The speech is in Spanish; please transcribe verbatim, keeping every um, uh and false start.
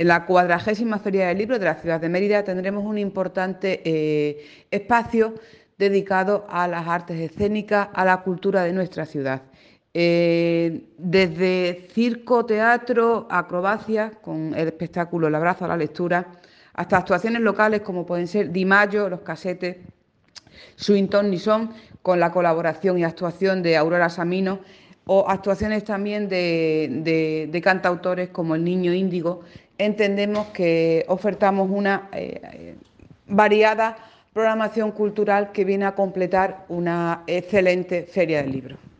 En la cuadragésima Feria del Libro de la ciudad de Mérida tendremos un importante eh, espacio dedicado a las artes escénicas, a la cultura de nuestra ciudad. Eh, desde circo, teatro, acrobacia, con el espectáculo El abrazo a la lectura, hasta actuaciones locales como pueden ser Di Mayo, Los Casetes, Swing Ton Ni Son, con la colaboración y actuación de Aurora Samino, o actuaciones también de, de, de cantautores como El Niño Índigo. Entendemos que ofertamos una eh, variada programación cultural que viene a completar una excelente feria del libro.